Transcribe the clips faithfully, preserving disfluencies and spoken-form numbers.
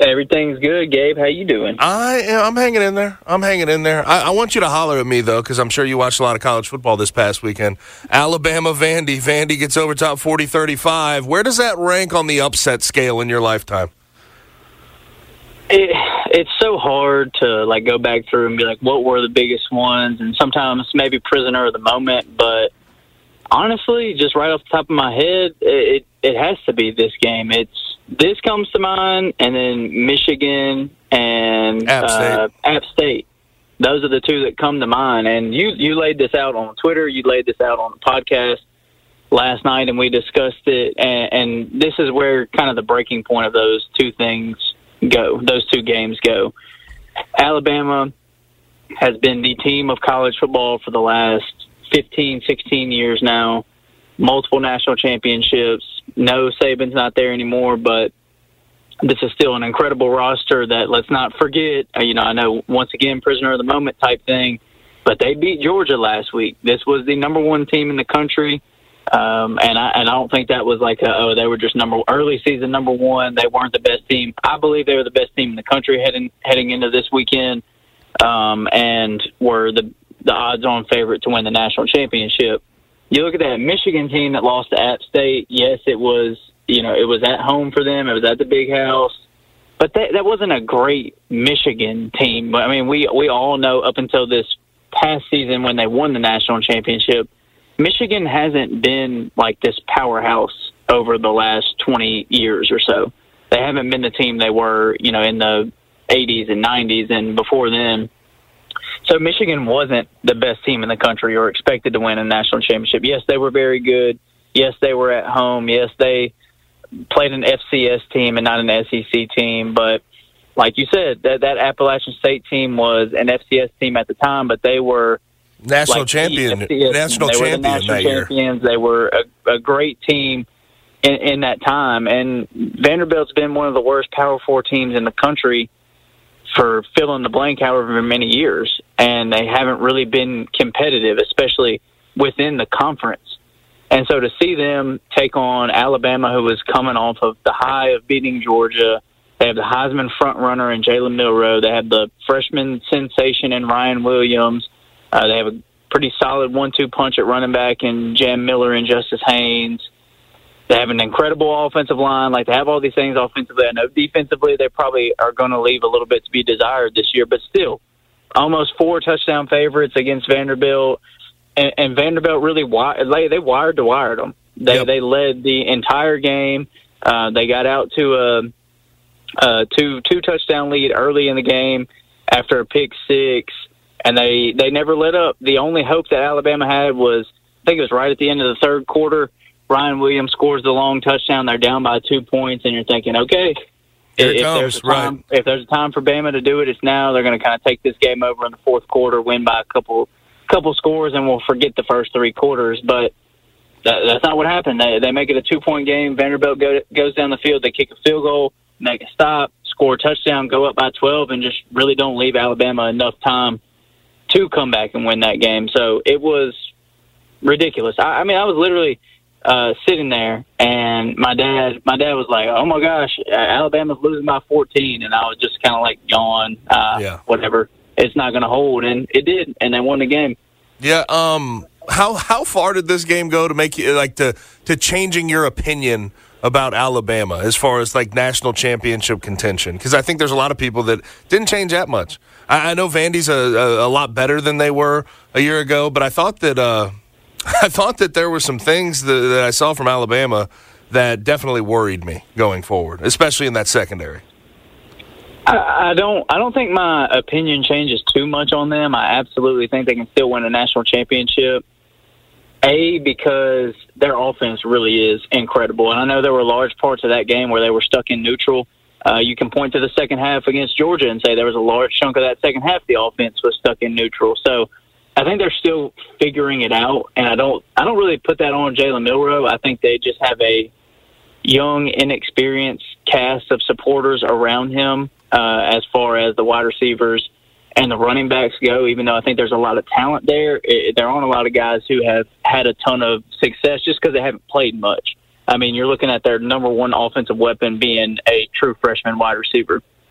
Everything's good, Gabe. How you doing? I am, I'm hanging in there. I'm hanging in there. I, I want you to holler at me, though, because I'm sure you watched a lot of college football this past weekend. Alabama, Vandy. Vandy gets over top forty thirty-five. Where does that rank on the upset scale in your lifetime? It, it's so hard to like go back through and be like, what were the biggest ones? And sometimes maybe prisoner of the moment. But honestly, just right off the top of my head, it it has to be this game. It's This comes to mind, and then Michigan and App State. Uh, App State. Those are the two that come to mind. And you, you laid this out on Twitter. You laid this out on the podcast last night, and we discussed it. And, and this is where kind of the breaking point of those two things go, those two games go. Alabama has been the team of college football for the last fifteen, sixteen years now. Multiple national championships. No, Saban's not there anymore, but this is still an incredible roster that, let's not forget, you know, I know, once again, prisoner of the moment type thing, but they beat Georgia last week. This was the number one team in the country, um, and, I, and I don't think that was like, a, oh, they were just number early season number one. They weren't the best team. I believe they were the best team in the country heading heading into this weekend, um, and were the, the odds-on favorite to win the national championship. You look at that Michigan team that lost to App State. Yes, it was, you know, it was at home for them. It was at the big house. But that, that wasn't a great Michigan team. I mean, we, we all know up until this past season when they won the national championship, Michigan hasn't been like this powerhouse over the last twenty years or so. They haven't been the team they were, you know, in the eighties and nineties and before then. So Michigan wasn't the best team in the country or expected to win a national championship. Yes, they were very good. Yes, they were at home. Yes, they played an F C S team and not an S E C team. But like you said, that, that Appalachian State team was an F C S team at the time, but they were national like champion. National they champion were the national that champions. year. They were a, a great team in, in that time. And Vanderbilt's been one of the worst Power Four teams in the country for fill in the blank however many years, and they haven't really been competitive, especially within the conference. And so to see them take on Alabama, who was coming off of the high of beating Georgia, they have the Heisman front-runner in Jalen Milroe, they have the freshman sensation in Ryan Williams, uh, they have a pretty solid one two punch at running back in Jam Miller and Justice Haynes. They have an incredible offensive line. Like, they have all these things offensively. I know defensively they probably are going to leave a little bit to be desired this year, but still, almost four touchdown favorites against Vanderbilt. And, and Vanderbilt really, they, they wired to wired them. They yep. they led the entire game. Uh, they got out to a, a two two touchdown lead early in the game after a pick six, and they, they never let up. The only hope that Alabama had was, I think it was right at the end of the third quarter, Ryan Williams scores the long touchdown. They're down by two points, and you're thinking, okay, Here it if, comes, there's a time, right. if there's a time for Bama to do it, it's now. They're going to kind of take this game over in the fourth quarter, win by a couple couple scores, and we'll forget the first three quarters. But that, that's not what happened. They, they make it a two-point game. Vanderbilt go, goes down the field. They kick a field goal, make a stop, score a touchdown, go up by twelve, and just really don't leave Alabama enough time to come back and win that game. So it was ridiculous. I, I mean, I was literally – Uh, sitting there, and my dad, my dad was like, "Oh my gosh, Alabama's losing by fourteen," and I was just kind of like, "Yawn, uh, yeah. whatever. It's not going to hold," and it did, and they won the game. Yeah. Um. How how far did this game go to make you like to to changing your opinion about Alabama as far as like national championship contention? Because I think there's a lot of people that didn't change that much. I, I know Vandy's a, a, a lot better than they were a year ago, but I thought that. Uh, I thought that there were some things that, that I saw from Alabama that definitely worried me going forward, especially in that secondary. I, I don't. I don't think my opinion changes too much on them. I absolutely think they can still win a national championship. A, because their offense really is incredible, and I know there were large parts of that game where they were stuck in neutral. Uh, you can point to the second half against Georgia and say there was a large chunk of that second half the offense was stuck in neutral. So I think they're still figuring it out, and I don't I don't really put that on Jalen Milroe. I think they just have a young, inexperienced cast of supporters around him uh, as far as the wide receivers and the running backs go, even though I think there's a lot of talent there. It, there aren't a lot of guys who have had a ton of success just because they haven't played much. I mean, you're looking at their number one offensive weapon being a true freshman wide receiver.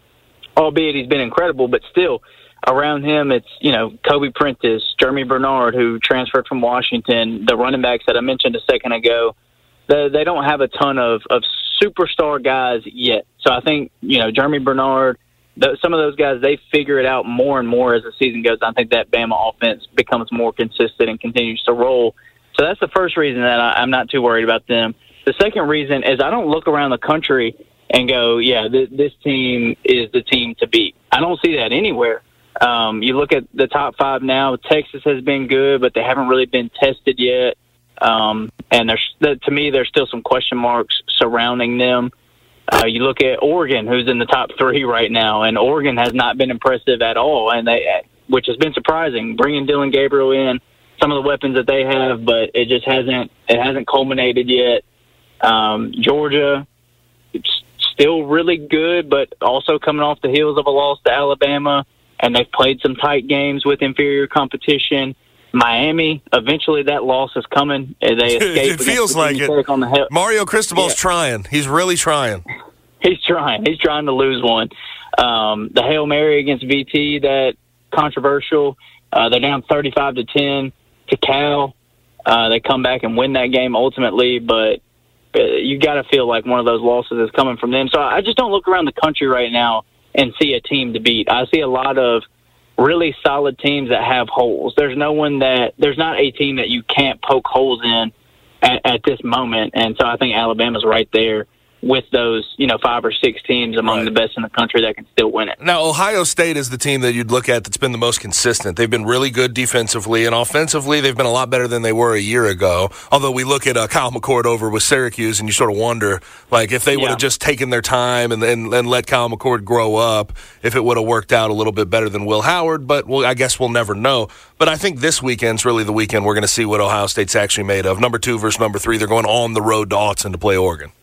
albeit he's been incredible, but still around him, it's, you know, Kobe Prentice, Jeremy Bernard, who transferred from Washington, the running backs that I mentioned a second ago. They, they don't have a ton of, of superstar guys yet. So I think, you know, Jeremy Bernard, the, some of those guys, they figure it out more and more as the season goes on. I think that Bama offense becomes more consistent and continues to roll. So that's the first reason that I, I'm not too worried about them. The second reason is I don't look around the country and go, yeah, th- this team is the team to beat. I don't see that anywhere. Um, you look at the top five now, Texas has been good, but they haven't really been tested yet. Um, and there's, to me, there's still some question marks surrounding them. Uh, you look at Oregon, who's in the top three right now, and Oregon has not been impressive at all, and they, which has been surprising. Bringing Dillon Gabriel in, some of the weapons that they have, but it just hasn't it hasn't culminated yet. Um, Georgia, it's still really good, but also coming off the heels of a loss to Alabama, and they've played some tight games with inferior competition. Miami, eventually that loss is coming. They escape. It feels like it. On the he- Mario Cristobal's yeah. trying. He's really trying. He's trying. He's trying to lose one. Um, the Hail Mary against V T, that controversial. Uh, they're down thirty-five to ten to Cal. Uh, they come back and win that game ultimately, but uh, you got to feel like one of those losses is coming from them. So I just don't look around the country right now and see a team to beat. I see a lot of really solid teams that have holes. There's no one that there's not a team that you can't poke holes in at, at this moment. And so I think Alabama's right there with those, you know, five or six teams among right. the best in the country that can still win it. Now, Ohio State is the team that you'd look at that's been the most consistent. They've been really good defensively, and offensively they've been a lot better than they were a year ago. Although we look at uh, Kyle McCord over with Syracuse, and you sort of wonder, like, if they would have yeah. just taken their time and, and, and let Kyle McCord grow up, if it would have worked out a little bit better than Will Howard. But well, I guess we'll never know. But I think this weekend's really the weekend we're going to see what Ohio State's actually made of. Number two versus number three. They're going on the road to Autzen to play Oregon.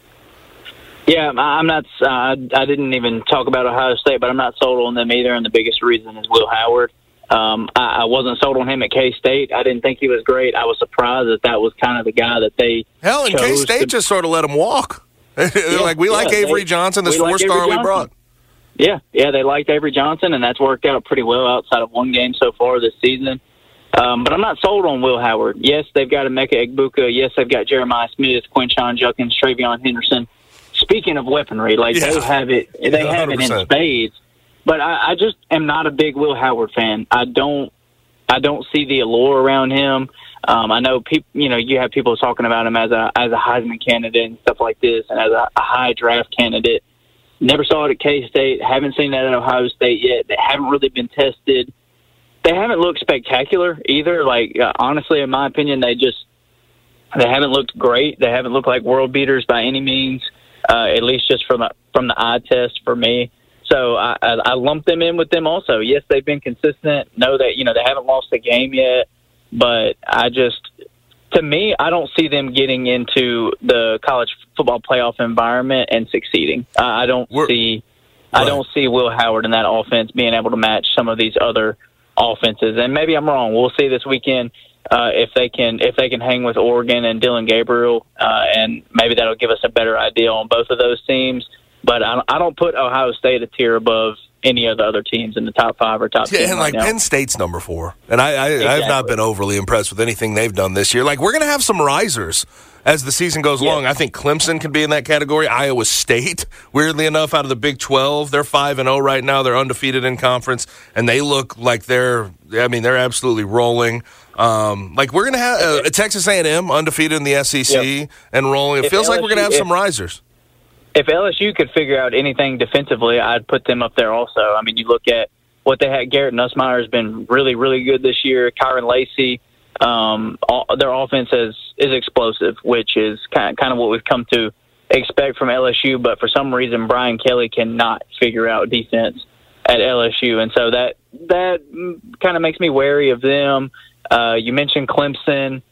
Yeah, I'm not. Uh, I didn't even talk about Ohio State, but I'm not sold on them either. And the biggest reason is Will Howard. Um, I, I wasn't sold on him at K-State. I didn't think he was great. I was surprised that that was kind of the guy that they hell. And K-State to, just sort of let him walk. They're yeah, like, we yeah, like Avery they, Johnson, this four star like we brought. Yeah, yeah, they liked Avery Johnson, and that's worked out pretty well outside of one game so far this season. Um, but I'm not sold on Will Howard. Yes, they've got Emeka Egbuka. Yes, they've got Jeremiah Smith, Quinshon Judkins, Travion Henderson. Speaking of weaponry, like yeah. they have it, they yeah, have it in spades. But I, I just am not a big Will Howard fan. I don't, I don't see the allure around him. Um, I know people, you know, you have people talking about him as a as a Heisman candidate and stuff like this, and as a, a high draft candidate. Never saw it at K-State. Haven't seen that at Ohio State yet. They haven't really been tested. They haven't looked spectacular either. Like uh, honestly, in my opinion, they just they haven't looked great. They haven't looked like world beaters by any means. Uh, at least just from the, from the eye test for me. So I, I, I lump them in with them also. Yes, they've been consistent. Know that, you know, they haven't lost a game yet. But I just, to me, I don't see them getting into the college football playoff environment and succeeding. Uh, I don't We're, see right. I don't see Will Howard in that offense being able to match some of these other offenses. And maybe I'm wrong. We'll see this weekend. Uh, if they can, if they can hang with Oregon and Dillon Gabriel, uh, and maybe that'll give us a better idea on both of those teams. But I, I don't put Ohio State a tier above any of the other teams in the top five or top yeah, ten. And right like now. Penn State's number four, and I, I exactly. I've not been overly impressed with anything they've done this year. Like we're going to have some risers as the season goes yeah. along. I think Clemson could be in that category. Iowa State, weirdly enough, out of the Big twelve, they're five and zero right now. They're undefeated in conference, and they look like they're. I mean, they're absolutely rolling. Um, like we're going to have uh, Texas A and M undefeated in the S E C yep. and rolling. It if feels L S U, like we're going to have if, some risers. If L S U could figure out anything defensively, I'd put them up there also. I mean, you look at what they had. Garrett Nussmeier has been really, really good this year. Kyron Lacey, um, all, their offense is, is explosive, which is kind of, kind of what we've come to expect from L S U. But for some reason, Brian Kelly cannot figure out defense at L S U, and so that that kind of makes me wary of them. Uh, you mentioned Clemson.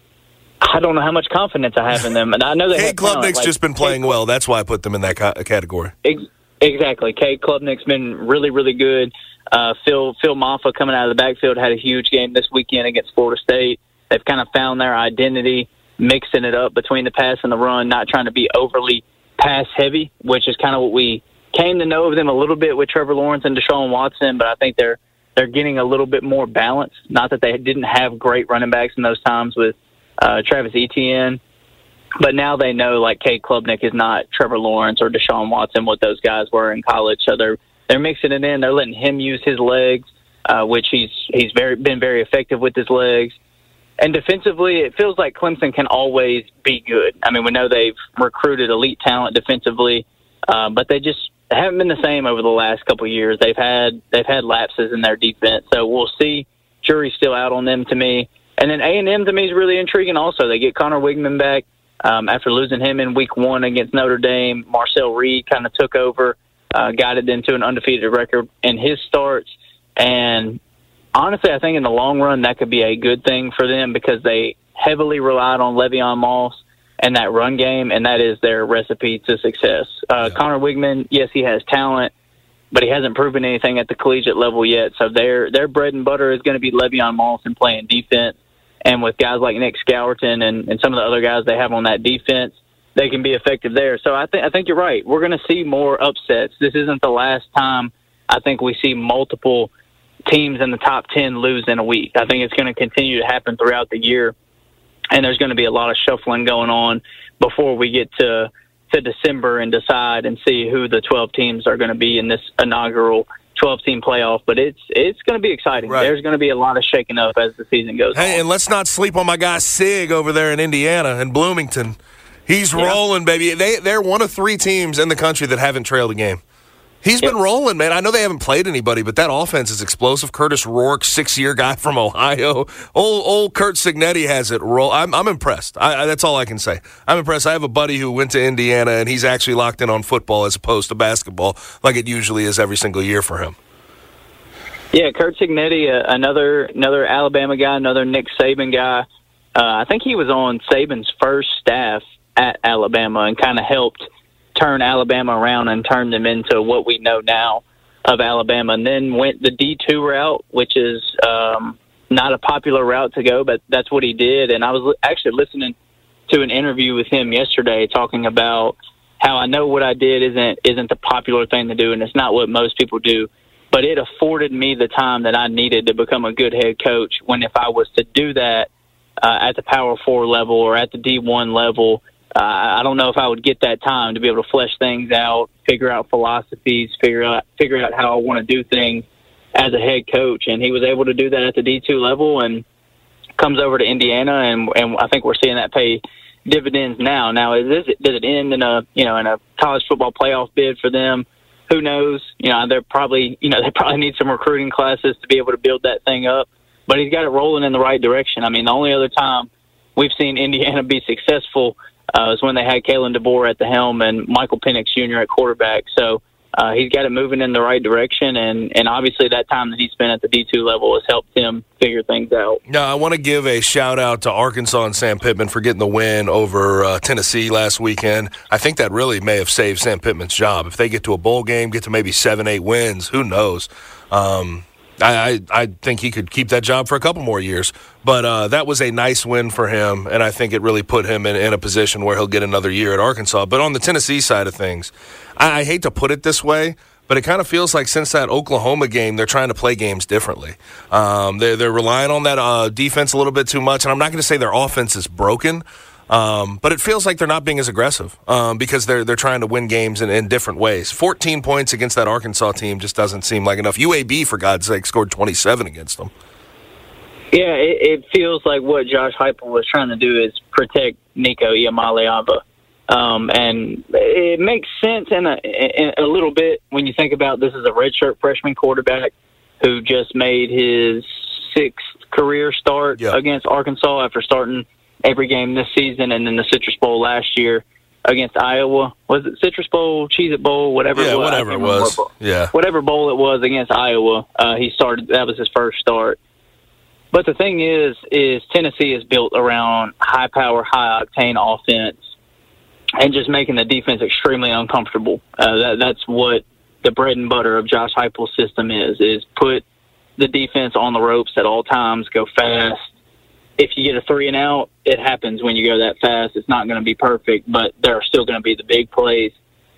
I don't know how much confidence I have in them, and I know they. Cade Klubnik's like, just been playing Cade, well. That's why I put them in that ca- category. Ex- exactly, Cade Klubnik's been really, really good. Uh, Phil Phil Maffa coming out of the backfield had a huge game this weekend against Florida State. They've kind of found their identity, mixing it up between the pass and the run, not trying to be overly pass heavy, which is kind of what we came to know of them a little bit with Trevor Lawrence and Deshaun Watson, but I think they're they're getting a little bit more balance. Not that they didn't have great running backs in those times with uh, Travis Etienne, but now they know like Cade Klubnik is not Trevor Lawrence or Deshaun Watson, what those guys were in college. So they're they're mixing it in. They're letting him use his legs, uh, which he's he's very been very effective with his legs. And defensively, it feels like Clemson can always be good. I mean, we know they've recruited elite talent defensively, uh, but they just haven't been the same over the last couple of years. They've had they've had lapses in their defense. So we'll see. Jury's still out on them to me. And then A and M to me is really intriguing also. They get Connor Wigman back um, after losing him in week one against Notre Dame. Marcel Reed kind of took over, uh, guided them to an undefeated record in his starts. And honestly, I think in the long run that could be a good thing for them because they heavily relied on Le'Veon Moss and that run game, and that is their recipe to success. Uh, yeah. Connor Wigman, yes, he has talent, but he hasn't proven anything at the collegiate level yet. So their their bread and butter is going to be Le'Veon Moss and playing defense. And with guys like Nick Scourton and, and some of the other guys they have on that defense, they can be effective there. So I think I think you're right. We're going to see more upsets. This isn't the last time I think we see multiple teams in the top ten lose in a week. I think it's going to continue to happen throughout the year. And there's going to be a lot of shuffling going on before we get to to December and decide and see who the twelve teams are going to be in this inaugural twelve-team playoff. But it's it's going to be exciting. Right. There's going to be a lot of shaking up as the season goes hey, on. Hey, and let's not sleep on my guy Sig over there in Indiana and Bloomington. He's yeah. rolling, baby. They, they're one of three teams in the country that haven't trailed a game. He's yep. been rolling, man. I know they haven't played anybody, but that offense is explosive. Curtis Rourke, six-year guy from Ohio. Old old Curt Cignetti has it roll. I'm I'm impressed. I, I, that's all I can say. I'm impressed. I have a buddy who went to Indiana, and he's actually locked in on football as opposed to basketball, like it usually is every single year for him. Yeah, Curt Cignetti, uh, another another Alabama guy, another Nick Saban guy. Uh, I think he was on Saban's first staff at Alabama and kind of helped turn Alabama around and turn them into what we know now of Alabama, and then went the D two route, which is um, not a popular route to go, but that's what he did. And I was actually listening to an interview with him yesterday talking about how I know what I did isn't isn't the popular thing to do, and it's not what most people do, but it afforded me the time that I needed to become a good head coach when if I was to do that uh, at the Power Four level or at the D one level, Uh, I don't know if I would get that time to be able to flesh things out, figure out philosophies, figure out figure out how I want to do things as a head coach. And he was able to do that at the D two level and comes over to Indiana, and, and I think we're seeing that pay dividends now. Now, is it, does it end in a you know in a college football playoff bid for them? Who knows? You know, they're probably you know they probably need some recruiting classes to be able to build that thing up. But he's got it rolling in the right direction. I mean, the only other time we've seen Indiana be successful Uh, was when they had Kalen DeBoer at the helm and Michael Penix Junior at quarterback. So uh, he's got it moving in the right direction, and, and obviously that time that he spent at the D two level has helped him figure things out. Now, I want to give a shout-out to Arkansas and Sam Pittman for getting the win over uh, Tennessee last weekend. I think that really may have saved Sam Pittman's job. If they get to a bowl game, get to maybe seven, eight wins, who knows? Um I, I I think he could keep that job for a couple more years. But uh, that was a nice win for him, and I think it really put him in, in a position where he'll get another year at Arkansas. But on the Tennessee side of things, I, I hate to put it this way, but it kind of feels like since that Oklahoma game, they're trying to play games differently. Um, they're, they're relying on that uh, defense a little bit too much, and I'm not going to say their offense is broken, Um, but it feels like they're not being as aggressive um, because they're they're trying to win games in, in different ways. fourteen points against that Arkansas team just doesn't seem like enough. U A B, for God's sake, scored twenty-seven against them. Yeah, it, it feels like what Josh Heupel was trying to do is protect Nico Iamaleava. Um, and it makes sense in a, in a little bit when you think about this is a redshirt freshman quarterback who just made his sixth career start yeah. against Arkansas after starting every game this season, and then the Citrus Bowl last year against Iowa. Was it Citrus Bowl, Cheez-It Bowl, whatever yeah, it was? whatever it was. What, yeah. Whatever bowl it was against Iowa, uh, he started. That was his first start. But the thing is, is Tennessee is built around high-power, high-octane offense and just making the defense extremely uncomfortable. Uh, that, that's what the bread and butter of Josh Heupel's system is, is put the defense on the ropes at all times, go fast. If you get a three and out, it happens when you go that fast. It's not going to be perfect, but there are still going to be the big plays.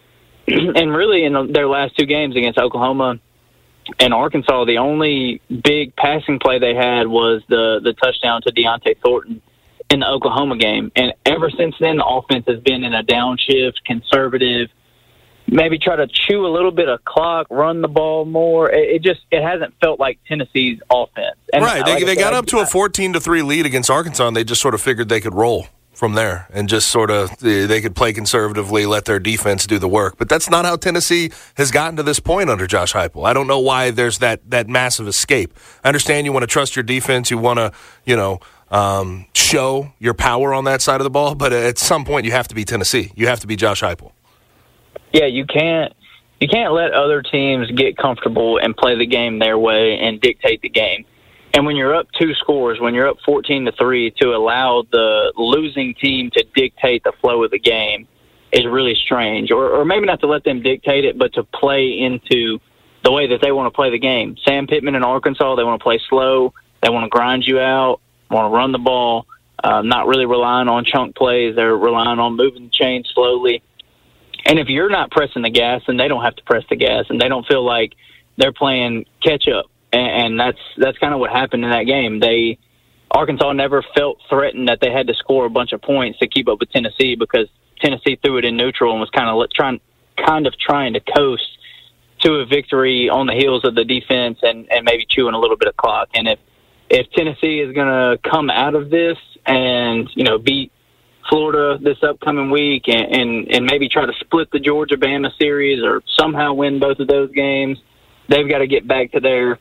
and really in their last two games against Oklahoma and Arkansas, the only big passing play they had was the, the touchdown to Deontay Thornton in the Oklahoma game. And ever since then, the offense has been in a downshift, conservative, maybe try to chew a little bit of clock, run the ball more. It, it just it hasn't felt like Tennessee's offense. And right. They, like they said, got up to a fourteen to three lead against Arkansas, and they just sort of figured they could roll from there and just sort of they could play conservatively, let their defense do the work. But that's not how Tennessee has gotten to this point under Josh Heupel. I don't know why there's that that massive escape. I understand you want to trust your defense, you want to, you know, um, show your power on that side of the ball, but at some point you have to be Tennessee. You have to be Josh Heupel. Yeah, you can't you can't let other teams get comfortable and play the game their way and dictate the game. And when you're up two scores, when you're up fourteen to three, to allow the losing team to dictate the flow of the game is really strange. Or, or maybe not to let them dictate it, but to play into the way that they want to play the game. Sam Pittman in Arkansas, they want to play slow. They want to grind you out, want to run the ball, uh, not really relying on chunk plays. They're relying on moving the chain slowly. And if you're not pressing the gas, then they don't have to press the gas, and they don't feel like they're playing catch-up. And that's that's kind of what happened in that game. They Arkansas never felt threatened that they had to score a bunch of points to keep up with Tennessee, because Tennessee threw it in neutral and was kind of trying kind of trying to coast to a victory on the heels of the defense and, and maybe chewing a little bit of clock. And if if Tennessee is going to come out of this and, you know, beat Florida this upcoming week and, and, and maybe try to split the Georgia-Bama series or somehow win both of those games, they've got to get back to their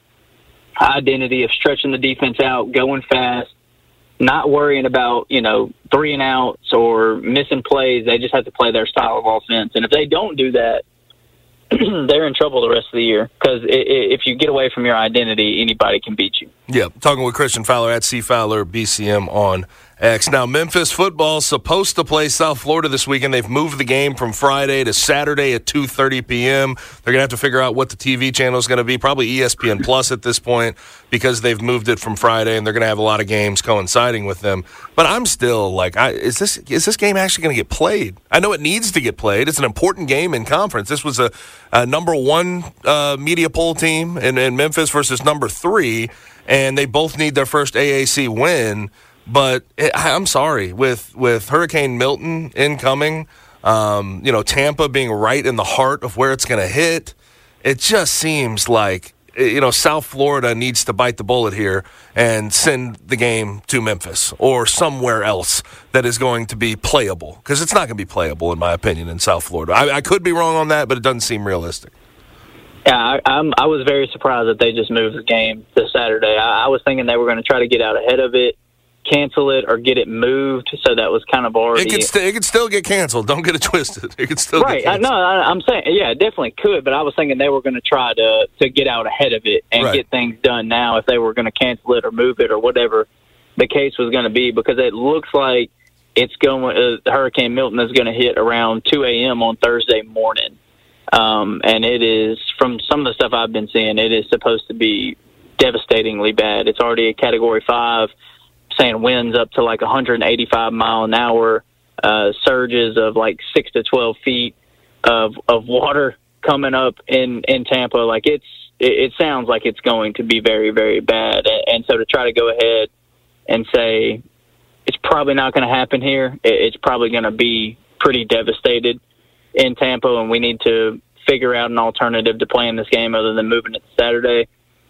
identity of stretching the defense out, going fast, not worrying about, you know, three and outs or missing plays. They just have to play their style of offense. And if they don't do that, they're in trouble the rest of the year, because if you get away from your identity, anybody can beat you. Yeah, talking with Christian Fowler at C Fowler B C M on X. Now, Memphis football is supposed to play South Florida this weekend. They've moved the game from Friday to Saturday at two thirty p.m. They're going to have to figure out what the T V channel is going to be, probably E S P N Plus at this point, because they've moved it from Friday, and they're going to have a lot of games coinciding with them. But I'm still like, I, is this is this game actually going to get played? I know it needs to get played. It's an important game in conference. This was a, a number one uh, media poll team in, in Memphis versus number three, and they both need their first A A C win. But it, I'm sorry, with with Hurricane Milton incoming, um, you know, Tampa being right in the heart of where it's going to hit, it just seems like, you know, South Florida needs to bite the bullet here and send the game to Memphis or somewhere else that is going to be playable, because it's not going to be playable, in my opinion, in South Florida. I, I could be wrong on that, but it doesn't seem realistic. Yeah, I, I'm, I was very surprised that they just moved the game to Saturday. I, I was thinking they were going to try to get out ahead of it, cancel it, or get it moved, so that was kind of already... It could, st- it could still get canceled. Don't get it twisted. It could still right. get canceled. Right. No, I, I'm saying, yeah, it definitely could, but I was thinking they were going to try to to get out ahead of it and right. get things done now if they were going to cancel it or move it or whatever the case was going to be, because it looks like it's going. Uh, Hurricane Milton is going to hit around two a.m. on Thursday morning. Um, and it is, from some of the stuff I've been seeing, it is supposed to be devastatingly bad. It's already a Category five, saying winds up to like one hundred eighty-five mile an hour, uh, surges of like six to twelve feet of of water coming up in, in Tampa. Like it's it, it sounds like it's going to be very, very bad. And, and so to try to go ahead and say it's probably not going to happen here, it, it's probably going to be pretty devastated in Tampa, and we need to figure out an alternative to playing this game other than moving it to Saturday.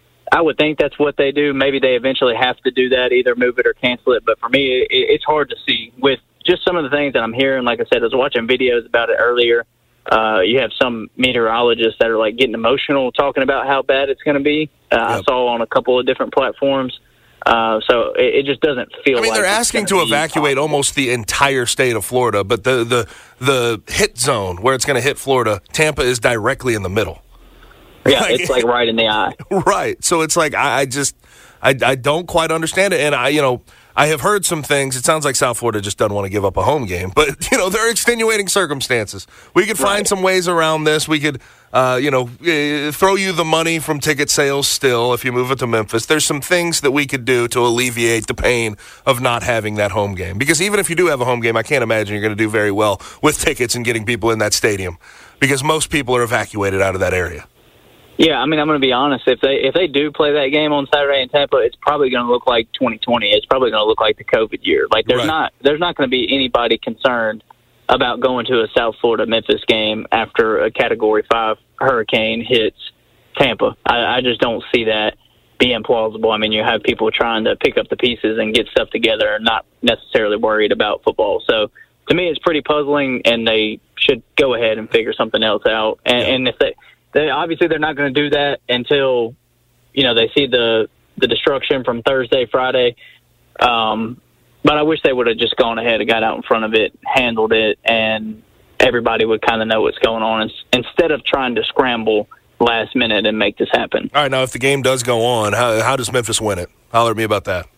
I would think that's what they do. Maybe they eventually have to do that, either move it or cancel it. But for me, it, it's hard to see with just some of the things that I'm hearing. Like I said, I was watching videos about it earlier. Uh, you have some meteorologists that are like getting emotional talking about how bad it's going to be. Uh, yep. I saw on a couple of different platforms. Uh, so it, it just doesn't feel like... I mean, like they're asking to evacuate possible. almost the entire state of Florida, but the, the, the hit zone where it's going to hit Florida, Tampa is directly in the middle. Yeah, like, it's like right in the eye. Right. So it's like, I, I just, I, I don't quite understand it. And I, you know, I have heard some things. It sounds like South Florida just doesn't want to give up a home game. But, you know, there are extenuating circumstances. We could find right. some ways around this. We could, uh, you know, uh, throw you the money from ticket sales still if you move it to Memphis. There's some things that we could do to alleviate the pain of not having that home game. Because even if you do have a home game, I can't imagine you're going to do very well with tickets and getting people in that stadium. Because most people are evacuated out of that area. Yeah, I mean, I'm going to be honest. If they if they do play that game on Saturday in Tampa, it's probably going to look like twenty twenty. It's probably going to look like the COVID year. Like there's right. not there's not going to be anybody concerned about going to a South Florida Memphis game after a Category Five hurricane hits Tampa. I, I just don't see that being plausible. I mean, you have people trying to pick up the pieces and get stuff together, and not necessarily worried about football. So to me, it's pretty puzzling, and they should go ahead and figure something else out. And, yeah. and if they They obviously they're not going to do that until, you know, they see the the destruction from Thursday, Friday. Um, but I wish they would have just gone ahead and got out in front of it, handled it, and everybody would kind of know what's going on instead of trying to scramble last minute and make this happen. All right, now if the game does go on, how, how does Memphis win it? Holler at me about that.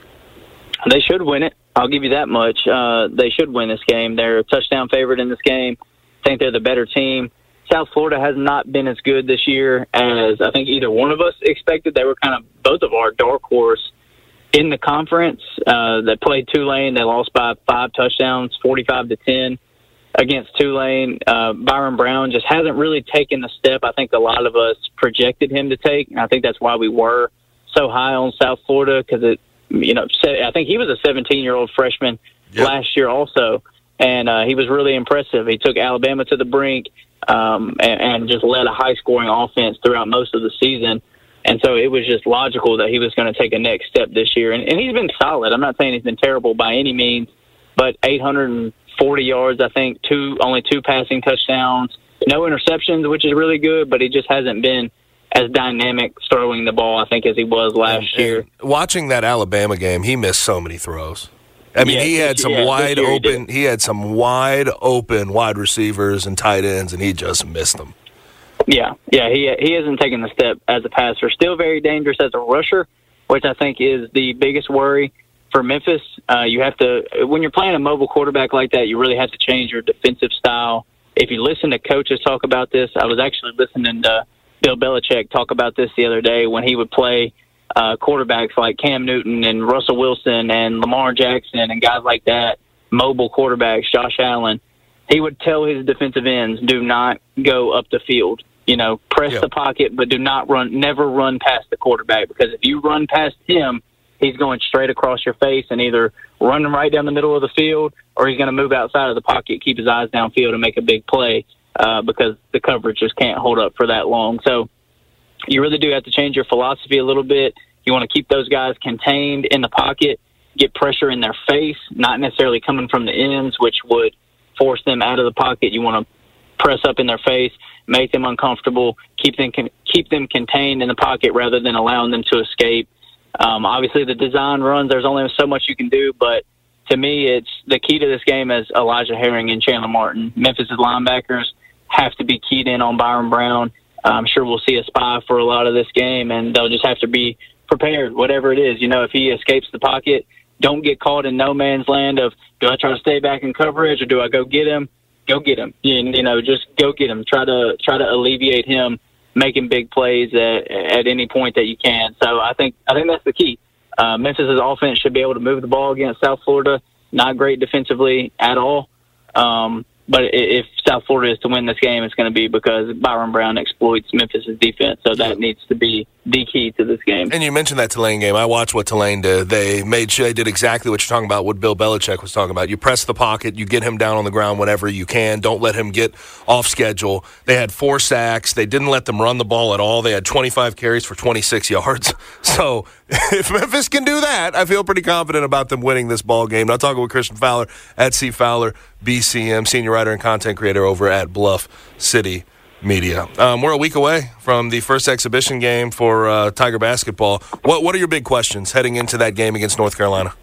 They should win it. I'll give you that much. Uh, they should win this game. They're a touchdown favorite in this game. I think they're the better team. South Florida has not been as good this year as I think either one of us expected. They were kind of both of our dark horse in the conference. Uh, they played Tulane. They lost by five touchdowns, forty-five to ten against Tulane. Uh, Byron Brown just hasn't really taken the step I think a lot of us projected him to take. And I think that's why we were so high on South Florida because it, you know, I think he was a seventeen-year-old freshman yep. last year also, and uh, he was really impressive. He took Alabama to the brink. Um, and, and just led a high-scoring offense throughout most of the season. And so it was just logical that he was going to take a next step this year. And, and he's been solid. I'm not saying he's been terrible by any means, but eight hundred forty yards, I think, two only two passing touchdowns, no interceptions, which is really good, but he just hasn't been as dynamic throwing the ball, I think, as he was last and, year. And watching that Alabama game, he missed so many throws. I mean, yeah, he had some yeah, wide open. He, he had some wide open wide receivers and tight ends, and he just missed them. Yeah, yeah, he he hasn't taken the step as a passer. Still very dangerous as a rusher, which I think is the biggest worry for Memphis. Uh, you have to when you're playing a mobile quarterback like that, you really have to change your defensive style. If you listen to coaches talk about this, I was actually listening to Bill Belichick talk about this the other day when he would play. Uh, quarterbacks like Cam Newton and Russell Wilson and Lamar Jackson and guys like that, mobile quarterbacks, Josh Allen, he would tell his defensive ends, do not go up the field. You know, press yep. the pocket, but do not run, never run past the quarterback because if you run past him, he's going straight across your face and either running right down the middle of the field or he's going to move outside of the pocket, keep his eyes downfield and make a big play uh, because the coverage just can't hold up for that long. So, you really do have to change your philosophy a little bit. You want to keep those guys contained in the pocket, get pressure in their face, not necessarily coming from the ends, which would force them out of the pocket. You want to press up in their face, make them uncomfortable, keep them keep them contained in the pocket rather than allowing them to escape. Um, obviously, the design runs, there's only so much you can do, but to me, it's the key to this game is Elijah Herring and Chandler Martin. Memphis' linebackers have to be keyed in on Byron Brown. I'm sure we'll see a spy for a lot of this game, and they'll just have to be prepared, whatever it is. You know, if he escapes the pocket, don't get caught in no man's land of, do I try to stay back in coverage or do I go get him? Go get him. You, you know, just go get him. Try to try to alleviate him making big plays at, at any point that you can. So I think I think that's the key. Uh, Memphis' offense should be able to move the ball against South Florida. Not great defensively at all. Um, But if South Florida is to win this game, it's going to be because Byron Brown exploits Memphis' defense. So that needs to be the key to this game. And you mentioned that Tulane game. I watched what Tulane did. They made sure they did exactly what you're talking about, what Bill Belichick was talking about. You press the pocket, you get him down on the ground whenever you can. Don't let him get off schedule. They had four sacks. They didn't let them run the ball at all. They had twenty-five carries for twenty-six yards. So if Memphis can do that, I feel pretty confident about them winning this ball game. Now, talking with Christian Fowler at C. Fowler, B C M, senior writer and content creator over at Bluff City Media. Um, we're a week away from the first exhibition game for uh, Tiger basketball. What What are your big questions heading into that game against North Carolina?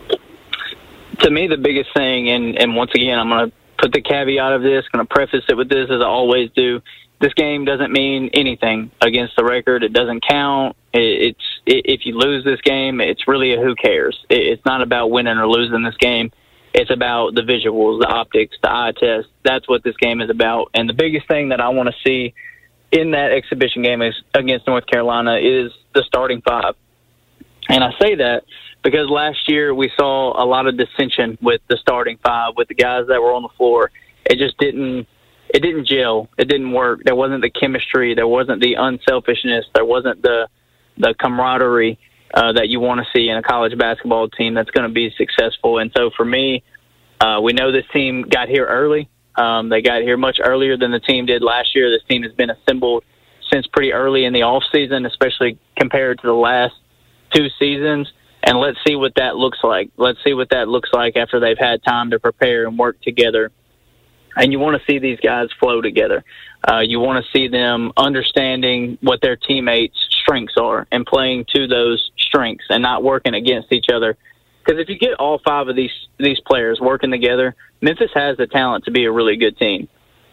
To me, the biggest thing, and, and once again, I'm going to put the caveat of this, going to preface it with this as I always do. This game doesn't mean anything against the record. It doesn't count. It, it's if you lose this game, it's really a who cares. It's not about winning or losing this game. It's about the visuals, the optics, the eye test. That's what this game is about. And the biggest thing that I want to see in that exhibition game is against North Carolina is the starting five. And I say that because last year we saw a lot of dissension with the starting five, with the guys that were on the floor. It just didn't it didn't gel. It didn't work. There wasn't the chemistry. There wasn't the unselfishness. There wasn't the the camaraderie uh, that you want to see in a college basketball team that's going to be successful. And so for me, uh, we know this team got here early. Um, they got here much earlier than the team did last year. This team has been assembled since pretty early in the offseason, especially compared to the last two seasons. And let's see what that looks like. Let's see what that looks like after they've had time to prepare and work together. And you want to see these guys flow together. Uh, you want to see them understanding what their teammates' strengths are and playing to those strengths and not working against each other. Because if you get all five of these these players working together, Memphis has the talent to be a really good team.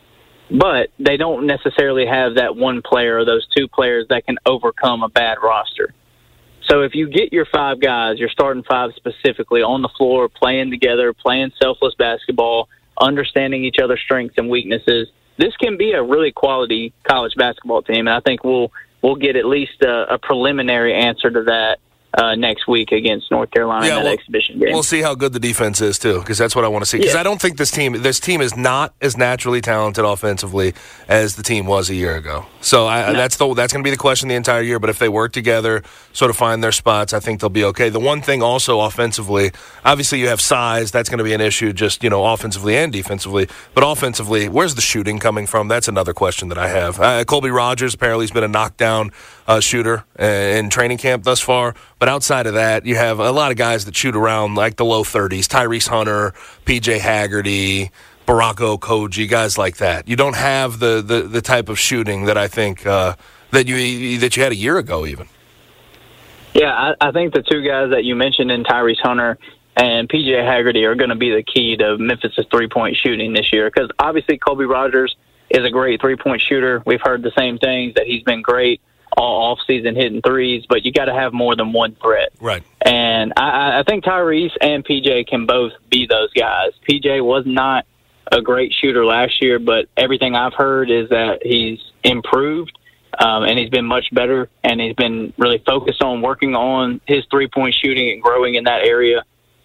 But they don't necessarily have that one player or those two players that can overcome a bad roster. So if you get your five guys, your starting five specifically, on the floor, playing together, playing selfless basketball, understanding each other's strengths and weaknesses, this can be a really quality college basketball team. And I think we'll we'll get at least a, a preliminary answer to that uh, next week against North Carolina yeah, in that we'll, exhibition game. We'll see how good the defense is, too, because that's what I want to see. Because yeah. I don't think this team this team is not as naturally talented offensively as the team was a year ago. So I, no. that's the that's going to be the question the entire year. But if they work together, sort of find their spots, I think they'll be okay. The one thing also offensively, obviously you have size. That's going to be an issue just, you know, offensively and defensively. But offensively, where's the shooting coming from? That's another question that I have. Uh, Colby Rogers apparently has been a knockdown uh, shooter in training camp thus far. But outside of that, you have a lot of guys that shoot around like the low thirties. Tyrese Hunter, P J Haggerty, Barako Koji, guys like that. You don't have the, the, the type of shooting that I think uh, that you that you had a year ago even. Yeah, I, I think the two guys that you mentioned in Tyrese Hunter and P J Haggerty are going to be the key to Memphis' three-point shooting this year, because obviously Colby Rogers is a great three-point shooter. We've heard the same things, that he's been great all offseason hitting threes, but you got to have more than one threat. Right. And I, I think Tyrese and P J can both be those guys. P J was not a great shooter last year, but everything I've heard is that he's improved, um, and he's been much better, and he's been really focused on working on his three-point shooting and growing in that area.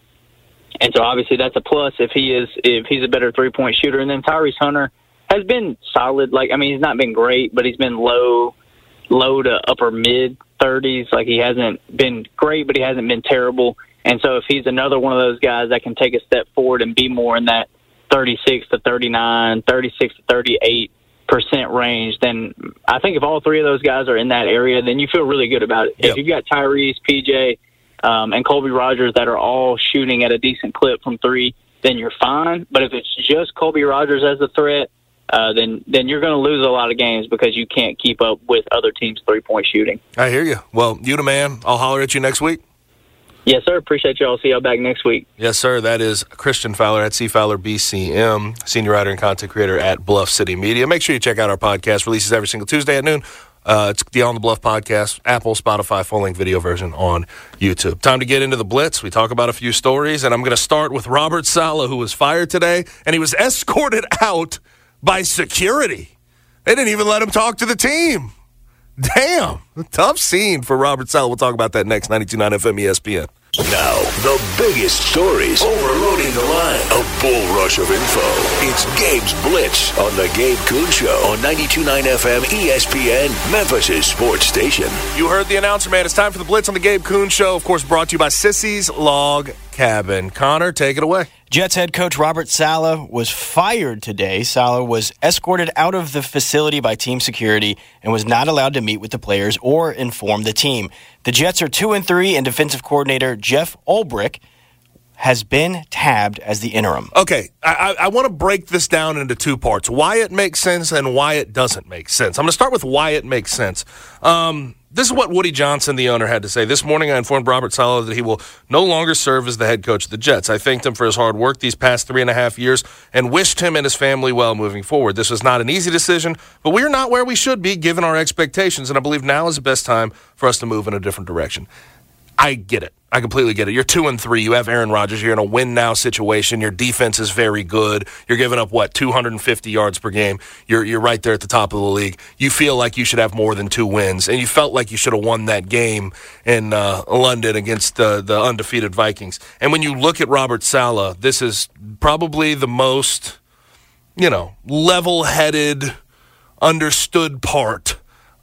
And so obviously that's a plus if he is if he's a better three-point shooter. And then Tyrese Hunter has been solid. Like, I mean, he's not been great, but he's been low low to upper mid thirties. Like, he hasn't been great, but he hasn't been terrible. And so if he's another one of those guys that can take a step forward and be more in that thirty-six to thirty-nine, thirty-six to thirty-eight percent range, then I think if all three of those guys are in that area, then you feel really good about it. Yep. If you've got Tyrese, P J, um, and Colby Rogers that are all shooting at a decent clip from three, then you're fine. But if it's just Colby Rogers as a threat, Uh, then then you're going to lose a lot of games because you can't keep up with other teams' three-point shooting. I hear you. Well, you the man. I'll holler at you next week. Yes, sir. Appreciate y'all. See y'all back next week. Yes, sir. That is Christian Fowler at C Fowler B C M, senior writer and content creator at Bluff City Media. Make sure you check out our podcast. Releases every single Tuesday at noon. Uh, it's the On the Bluff podcast, Apple, Spotify, full-length video version on YouTube. Time to get into the Blitz. We talk about a few stories, and I'm going to start with Robert Saleh, who was fired today, and he was escorted out by security. They didn't even let him talk to the team. Damn. Tough scene for Robert Saleh. We'll talk about that next. ninety-two point nine F M E S P N. Now, the biggest stories overloading the line. A bull rush of info. It's Gabe's Blitz on the Gabe Kuhn Show on ninety-two point nine F M E S P N, Memphis' sports station. You heard the announcer, man. It's time for the Blitz on the Gabe Kuhn Show. Of course, brought to you by Sissy's Log Cabin. Connor, take it away. Jets head coach Robert Saleh was fired today. Saleh was escorted out of the facility by team security and was not allowed to meet with the players or inform the team. The Jets are two and three, and defensive coordinator Jeff Ulbrich has been tabbed as the interim. Okay, I, I want to break this down into two parts. Why it makes sense and why it doesn't make sense. I'm going to start with why it makes sense. Um, this is what Woody Johnson, the owner, had to say. This morning I informed Robert Saleh that he will no longer serve as the head coach of the Jets. I thanked him for his hard work these past three and a half years and wished him and his family well moving forward. This was not an easy decision, but we are not where we should be given our expectations, and I believe now is the best time for us to move in a different direction. I get it. I completely get it. You're two and three. You have Aaron Rodgers. You're in a win-now situation. Your defense is very good. You're giving up, what, two hundred fifty yards per game. You're you're right there at the top of the league. You feel like you should have more than two wins, and you felt like you should have won that game in uh, London against uh, the undefeated Vikings. And when you look at Robert Saleh, this is probably the most, you know, level-headed, understood part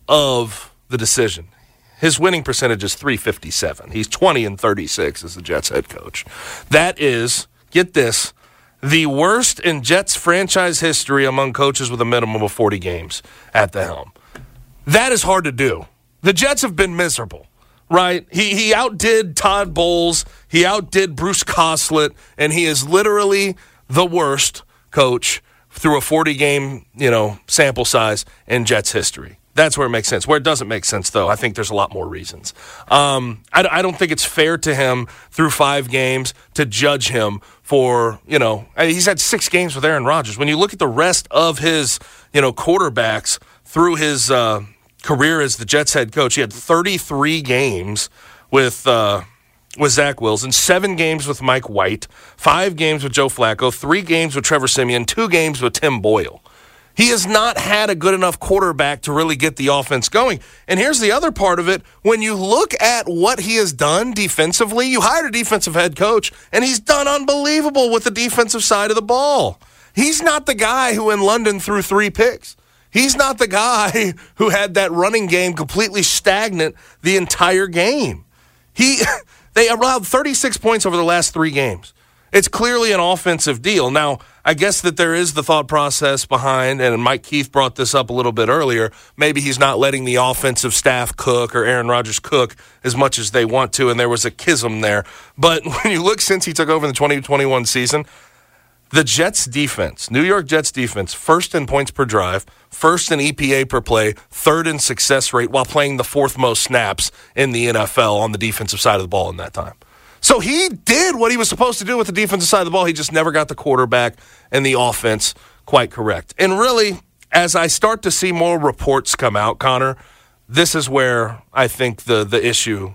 of the decision. His winning percentage is three fifty-seven. He's twenty and thirty-six as the Jets head coach. That is, get this, the worst in Jets franchise history among coaches with a minimum of forty games at the helm. That is hard to do. The Jets have been miserable, right? He he outdid Todd Bowles. He outdid Bruce Coslett, and he is literally the worst coach through a forty-game, you know, sample size in Jets history. That's where it makes sense. Where it doesn't make sense, though, I think there's a lot more reasons. Um, I, I don't think it's fair to him through five games to judge him for, you know, he's had six games with Aaron Rodgers. When you look at the rest of his, you know, quarterbacks through his uh, career as the Jets head coach, he had thirty-three games with uh, with Zach Wilson, seven games with Mike White, five games with Joe Flacco, three games with Trevor Siemian, two games with Tim Boyle. He has not had a good enough quarterback to really get the offense going. And here's the other part of it. When you look at what he has done defensively, you hired a defensive head coach, and he's done unbelievable with the defensive side of the ball. He's not the guy who in London threw three picks. He's not the guy who had that running game completely stagnant the entire game. He, they allowed thirty-six points over the last three games. It's clearly an offensive deal. Now, I guess that there is the thought process behind, and Mike Keith brought this up a little bit earlier, maybe he's not letting the offensive staff cook or Aaron Rodgers cook as much as they want to, and there was a schism there. But when you look since he took over in the twenty twenty-one season, the Jets defense, New York Jets defense, first in points per drive, first in E P A per play, third in success rate while playing the fourth most snaps in the N F L on the defensive side of the ball in that time. So he did what he was supposed to do with the defensive side of the ball. He just never got the quarterback and the offense quite correct. And really, as I start to see more reports come out, Connor, this is where I think the, the issue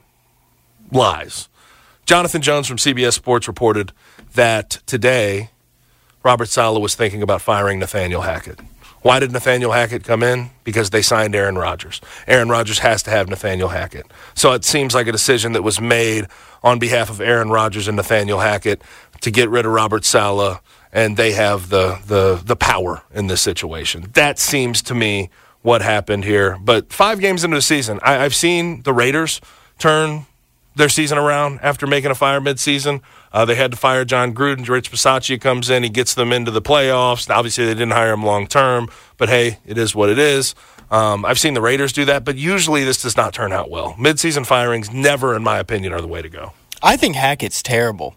lies. Jonathan Jones from C B S Sports reported that today Robert Saleh was thinking about firing Nathaniel Hackett. Why did Nathaniel Hackett come in? Because they signed Aaron Rodgers. Aaron Rodgers has to have Nathaniel Hackett. So it seems like a decision that was made on behalf of Aaron Rodgers and Nathaniel Hackett to get rid of Robert Saleh, and they have the the the power in this situation. That seems to me what happened here. But five games into the season, I, I've seen the Raiders turn their season around after making a fire midseason. Uh, they had to fire John Gruden. Rich Bisaccia comes in. He gets them into the playoffs. Obviously, they didn't hire him long term, but hey, it is what it is. Um, I've seen the Raiders do that, but usually this does not turn out well. Midseason firings never, in my opinion, are the way to go. I think Hackett's terrible.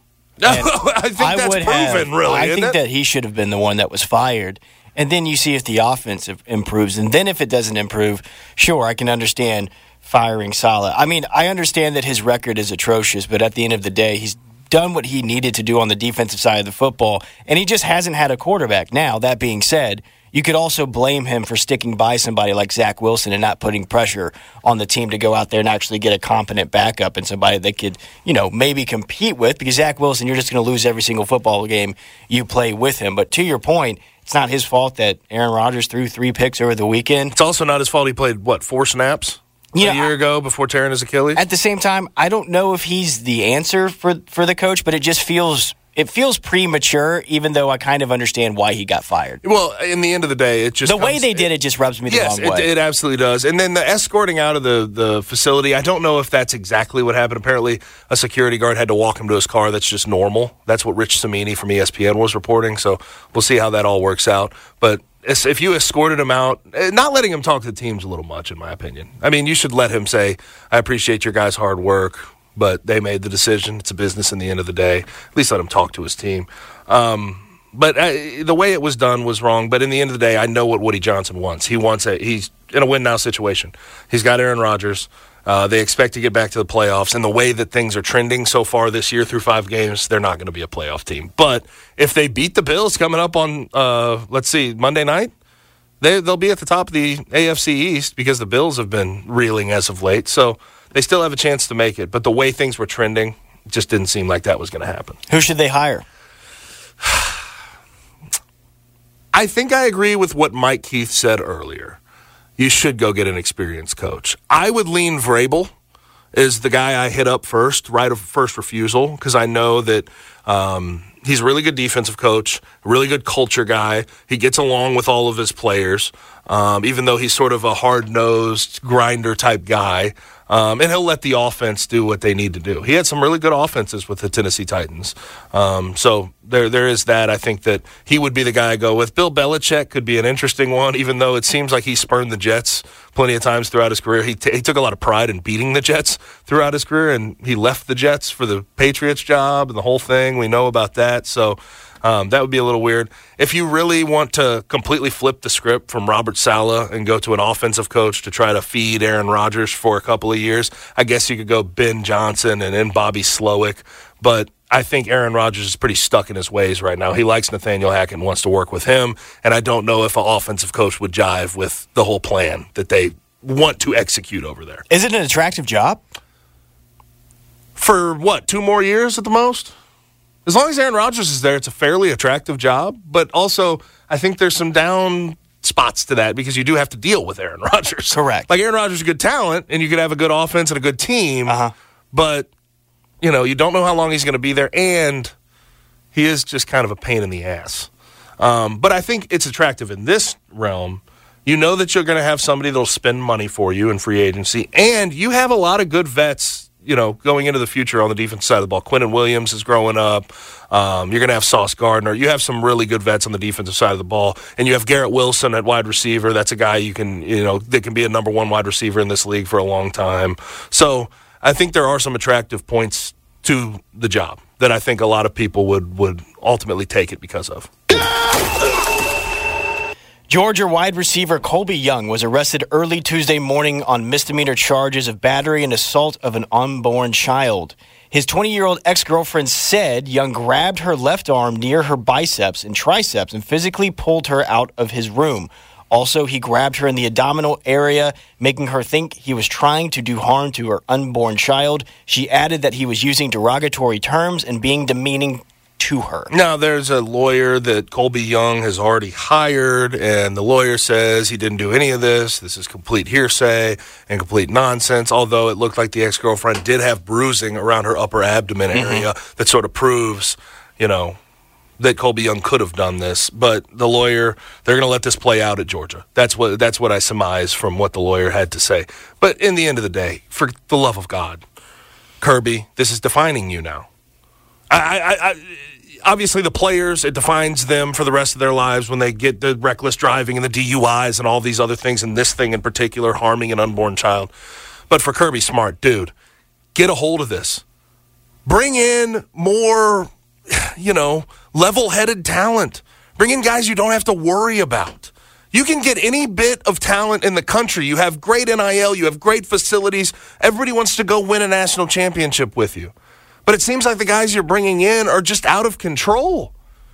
I think I that's would proven, have, really. I isn't think it? that he should have been the one that was fired. And then you see if the offense improves. And then if it doesn't improve, sure, I can understand firing Saleh. I mean, I understand that his record is atrocious, but at the end of the day, he's done what he needed to do on the defensive side of the football, and he just hasn't had a quarterback. Now, that being said, you could also blame him for sticking by somebody like Zach Wilson and not putting pressure on the team to go out there and actually get a competent backup and somebody they could, you know, maybe compete with, because Zach Wilson, you're just going to lose every single football game you play with him. But to your point, it's not his fault that Aaron Rodgers threw three picks over the weekend. It's also not his fault he played, what, four snaps? You know, a year ago before tearing his Achilles? At the same time, I don't know if he's the answer for, for the coach, but it just feels it feels premature, even though I kind of understand why he got fired. Well, in the end of the day, it just The comes, way they did it just rubs me the yes, wrong way. It, it absolutely does. And then the escorting out of the, the facility, I don't know if that's exactly what happened. Apparently, a security guard had to walk him to his car. That's just normal. That's what Rich Cimini from E S P N was reporting. So we'll see how that all works out. But if you escorted him out, not letting him talk to the team's a little much, in my opinion. I mean, you should let him say, I appreciate your guys' hard work. but they made the decision. It's a business in the end of the day. At least let him talk to his team. Um, but uh, the way it was done was wrong. But in the end of the day, I know what Woody Johnson wants. He wants a he's in a win-now situation. He's got Aaron Rodgers. Uh, they expect to get back to the playoffs, and the way that things are trending so far this year through five games, they're not going to be a playoff team. But if they beat the Bills coming up on, uh, let's see, Monday night, they, they'll be at the top of the A F C East because the Bills have been reeling as of late. So they still have a chance to make it. But the way things were trending, it just didn't seem like that was going to happen. Who should they hire? I think I agree with what Mike Keith said earlier. You should go get an experienced coach. I would lean Vrabel is the guy I hit up first, right of first refusal, because I know that um, he's a really good defensive coach, a really good culture guy. He gets along with all of his players, um, even though he's sort of a hard-nosed grinder type guy. Um, and he'll let the offense do what they need to do. He had some really good offenses with the Tennessee Titans. Um, so there, there is that. I think that he would be the guy I go with. Bill Belichick could be an interesting one, even though it seems like he spurned the Jets plenty of times throughout his career. He, t- he took a lot of pride in beating the Jets throughout his career, and he left the Jets for the Patriots job and the whole thing. We know about that. So Um, that would be a little weird. If you really want to completely flip the script from Robert Saleh and go to an offensive coach to try to feed Aaron Rodgers for a couple of years, I guess you could go Ben Johnson and then Bobby Slowick. But I think Aaron Rodgers is pretty stuck in his ways right now. He likes Nathaniel Hackett and wants to work with him, and I don't know if an offensive coach would jive with the whole plan that they want to execute over there. Is it an attractive job? For what, two more years at the most? As long as Aaron Rodgers is there, it's a fairly attractive job. But also, I think there's some down spots to that because you do have to deal with Aaron Rodgers. Correct. Like, Aaron Rodgers is a good talent, and you could have a good offense and a good team. Uh-huh. But, you know, you don't know how long he's going to be there, and he is just kind of a pain in the ass. Um, but I think it's attractive in this realm. You know that you're going to have somebody that will spend money for you in free agency, and you have a lot of good vets, you know, going into the future on the defense side of the ball. Quinnen Williams is growing up. Um, you're going to have Sauce Gardner. You have some really good vets on the defensive side of the ball. And you have Garrett Wilson at wide receiver. That's a guy you can, you know, that can be a number one wide receiver in this league for a long time. So I think there are some attractive points to the job that I think a lot of people would, would ultimately take it because of. Georgia wide receiver Colby Young was arrested early Tuesday morning on misdemeanor charges of battery and assault of an unborn child. His twenty-year-old ex-girlfriend said Young grabbed her left arm near her biceps and triceps and physically pulled her out of his room. Also, he grabbed her in the abdominal area, making her think he was trying to do harm to her unborn child. She added that he was using derogatory terms and being demeaning to her. Now, there's a lawyer that Colby Young has already hired, and the lawyer says he didn't do any of this. This is complete hearsay and complete nonsense, although it looked like the ex-girlfriend did have bruising around her upper abdomen area mm-hmm. that sort of proves, you know, that Colby Young could have done this. But the lawyer, they're going to let this play out at Georgia. That's what that's what I surmise from what the lawyer had to say. But in the end of the day, for the love of God, Kirby, this is defining you now. I, I, I, obviously, the players, it defines them for the rest of their lives when they get the reckless driving and the D U Is and all these other things, and this thing in particular, harming an unborn child. But for Kirby Smart, dude, get a hold of this. Bring in more, you know, level-headed talent. Bring in guys you don't have to worry about. You can get any bit of talent in the country. You have great N I L. You have great facilities. Everybody wants to go win a national championship with you. But it seems like the guys you're bringing in are just out of control.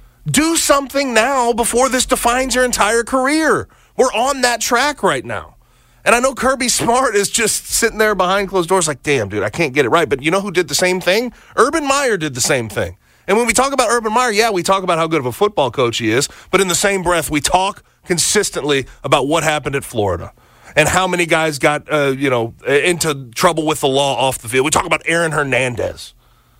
Do something now before this defines your entire career. We're on that track right now. And I know Kirby Smart is just sitting there behind closed doors like, damn, dude, I can't get it right. But you know who did the same thing? Urban Meyer did the same thing. And when we talk about Urban Meyer, yeah, we talk about how good of a football coach he is. But in the same breath, we talk consistently about what happened at Florida and how many guys got, uh, you know, into trouble with the law off the field. We talk about Aaron Hernandez.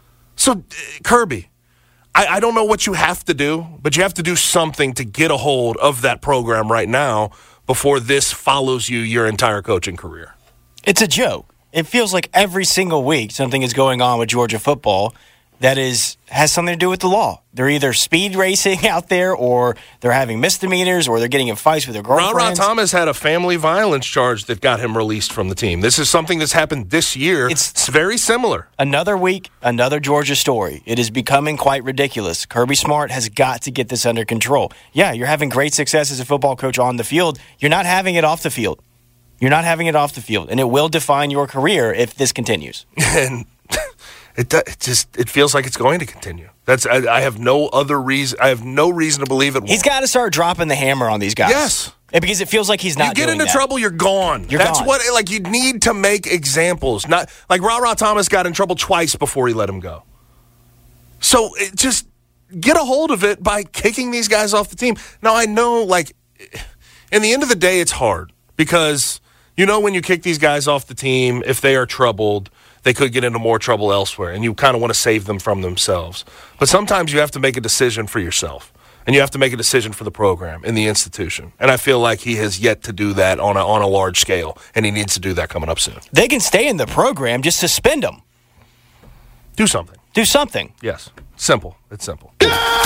So, Kirby, I, I don't know what you have to do, but you have to do something to get a hold of that program right now before this follows you your entire coaching career. It's a joke. It feels like every single week something is going on with Georgia football, that is has something to do with the law. They're either speed racing out there, or they're having misdemeanors, or they're getting in fights with their girlfriends. Ra Ra Thomas had a family violence charge that got him released from the team. This is something that's happened this year. It's, it's very similar. Another week, another Georgia story. It is becoming quite ridiculous. Kirby Smart has got to get this under control. Yeah, you're having great success as a football coach on the field. You're not having it off the field. You're not having it off the field, and it will define your career if this continues. And it, it just it feels like it's going to continue. That's I, I have no other reason. I have no reason to believe it won't. He's got to start dropping the hammer on these guys. Yes, because it feels like he's not. You get doing into that. trouble, you're gone. You're That's gone. what like you need to make examples. Not like Ra Ra Thomas got in trouble twice before he let him go. So it just get a hold of it by kicking these guys off the team. Now I know, like, in the end of the day, it's hard because you know when you kick these guys off the team, if they are troubled, they could get into more trouble elsewhere, and you kind of want to save them from themselves. But sometimes you have to make a decision for yourself, and you have to make a decision for the program and the institution. And I feel like he has yet to do that on a, on a large scale, and he needs to do that coming up soon. They can stay in the program, just suspend them. Do something. Do something. Yes. Simple. It's simple.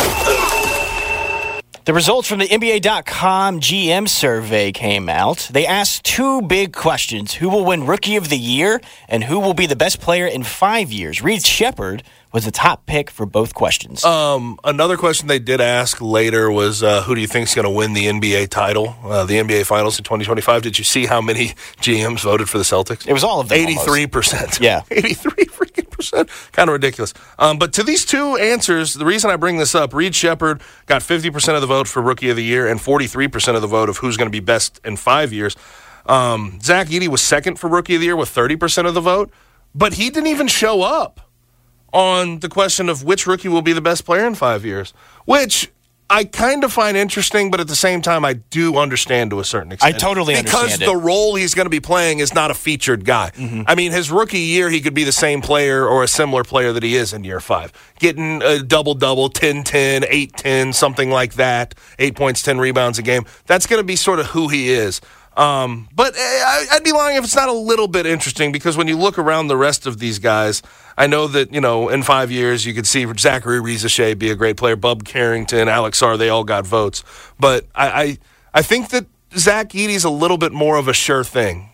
The results from the N B A dot com G M survey came out. They asked two big questions. Who will win Rookie of the Year and who will be the best player in five years? Reed Sheppard was the top pick for both questions. Um, another question they did ask later was uh, who do you think is going to win the N B A title, uh, the N B A Finals in twenty twenty-five? Did you see how many G Ms voted for the Celtics? It was all of them. eighty-three percent. Almost. Yeah. eighty-three freaking percent. Kind of ridiculous. Um, but to these two answers, the reason I bring this up, Reed Sheppard got fifty percent of the vote for Rookie of the Year and forty-three percent of the vote of who's going to be best in five years. Um, Zach Edey was second for Rookie of the Year with thirty percent of the vote, but he didn't even show up on the question of which rookie will be the best player in five years, which I kind of find interesting, but at the same time, I do understand to a certain extent. I totally understand Because it. the role he's going to be playing is not a featured guy. Mm-hmm. I mean, his rookie year, he could be the same player or a similar player that he is in year five. Getting a double-double, ten ten, eight ten, something like that, eight points, ten rebounds a game. That's going to be sort of who he is. Um, but I'd be lying if it's not a little bit interesting because when you look around the rest of these guys, I know that, you know, in five years you could see Zachary Rizachet be a great player, Bub Carrington, Alex Sarr, they all got votes. But I, I, I think that Zach Edey's a little bit more of a sure thing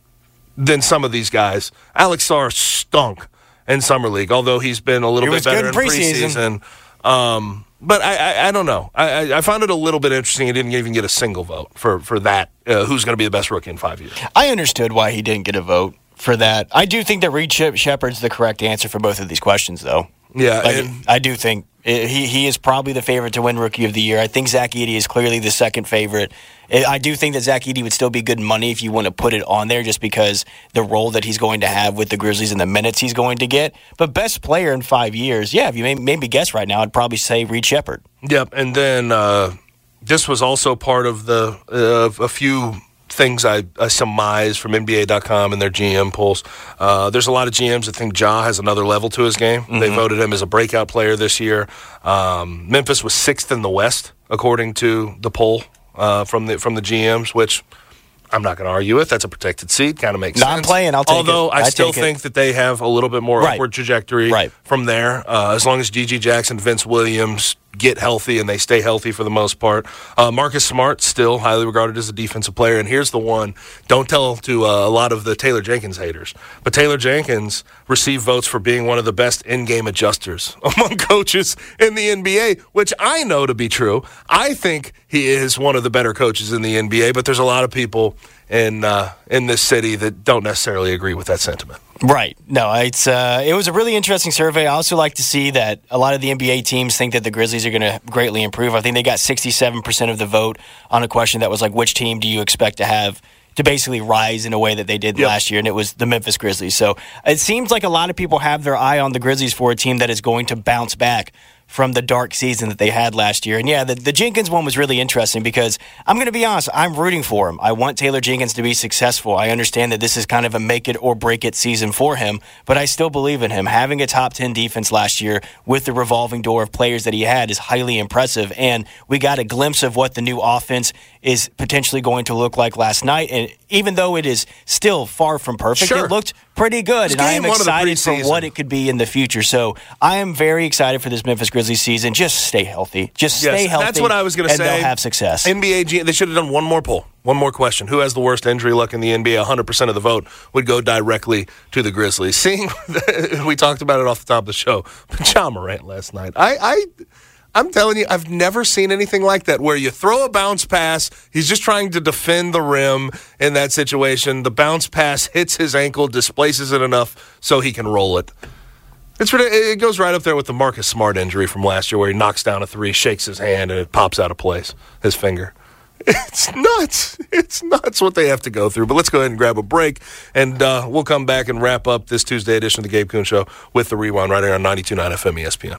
than some of these guys. Alex Sarr stunk in Summer League, although he's been a little He bit was better in good in preseason. preseason. Um, but I, I, I don't know. I, I found it a little bit interesting. He didn't even get a single vote for, for that. Uh, who's going to be the best rookie in five years? I understood why he didn't get a vote for that. I do think that Reed Sheppard's the correct answer for both of these questions, though. Yeah. Like, and, I do think he he is probably the favorite to win Rookie of the Year. I think Zach Edey is clearly the second favorite. I do think that Zach Edey would still be good money if you want to put it on there just because the role that he's going to have with the Grizzlies and the minutes he's going to get. But best player in five years, yeah, if you made, made me guess right now, I'd probably say Reed Sheppard. Yep, and then uh, this was also part of the uh, a few things I, I surmised from N B A dot com and their G M polls. Uh, there's a lot of G Ms that think Ja has another level to his game. Mm-hmm. They voted him as a breakout player this year. Um, Memphis was sixth in the West, according to the poll uh, from the from the G Ms, which I'm not going to argue with. That's a protected seat. Kind of makes no, sense. I'm playing. I'll take Although it. I I still take think it. that they have a little bit more Right. upward trajectory Right. from there. Uh, as long as Gigi Jackson, Vince Williams get healthy and they stay healthy for the most part. Uh, Marcus Smart, still highly regarded as a defensive player. And here's the one. Don't tell to uh, a lot of the Taylor Jenkins haters. But Taylor Jenkins received votes for being one of the best in-game adjusters among coaches in the N B A, which I know to be true. I think he is one of the better coaches in the N B A, but there's a lot of people in uh, in this city that don't necessarily agree with that sentiment. Right. No, it's uh, it was a really interesting survey. I also like to see that a lot of the N B A teams think that the Grizzlies are going to greatly improve. I think they got sixty-seven percent of the vote on a question that was like, which team do you expect to have to basically rise in a way that they did Yep. last year, and it was the Memphis Grizzlies. So it seems like a lot of people have their eye on the Grizzlies for a team that is going to bounce back from the dark season that they had last year. And yeah, the, the Jenkins one was really interesting because I'm going to be honest, I'm rooting for him. I want Taylor Jenkins to be successful. I understand that this is kind of a make it or break it season for him, but I still believe in him. Having a top ten defense last year with the revolving door of players that he had is highly impressive, and we got a glimpse of what the new offense is potentially going to look like last night. And even though it is still far from perfect, sure. it looked pretty good. It's and I am excited for preseason. what it could be in the future. So I am very excited for this Memphis Grizzlies season. Just stay healthy. Just stay yes, healthy. That's what I was going to and say. They'll have success. N B A, G- they should have done one more poll. One more question. Who has the worst injury luck in the N B A? one hundred percent of the vote would go directly to the Grizzlies. Seeing, we talked about it off the top of the show, but Ja Morant last night. I, I, I'm telling you, I've never seen anything like that where you throw a bounce pass. He's just trying to defend the rim in that situation. The bounce pass hits his ankle, displaces it enough so he can roll it. It's It goes right up there with the Marcus Smart injury from last year where he knocks down a three, shakes his hand, and it pops out of place, his finger. It's nuts. It's nuts what they have to go through. But let's go ahead and grab a break, and uh, we'll come back and wrap up this Tuesday edition of the Gabe Kuhn Show with the Rewind right here on ninety-two point nine F M E S P N.